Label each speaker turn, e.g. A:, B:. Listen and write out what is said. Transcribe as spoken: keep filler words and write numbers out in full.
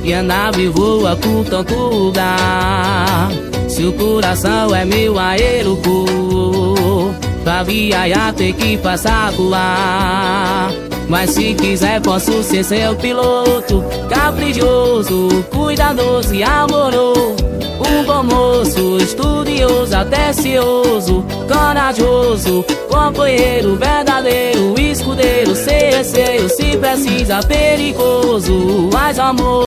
A: e a nave voa por tanto lugar. Se o coração é meu aeroporto, pra viajar tem que passar por lá. Mas se quiser posso ser seu piloto, caprichoso, cuidadoso e amoroso. Um bom moço, estudioso, atencioso, corajoso, companheiro verdadeiro, escudeiro, sem receio, se precisa, perigoso, mas amor.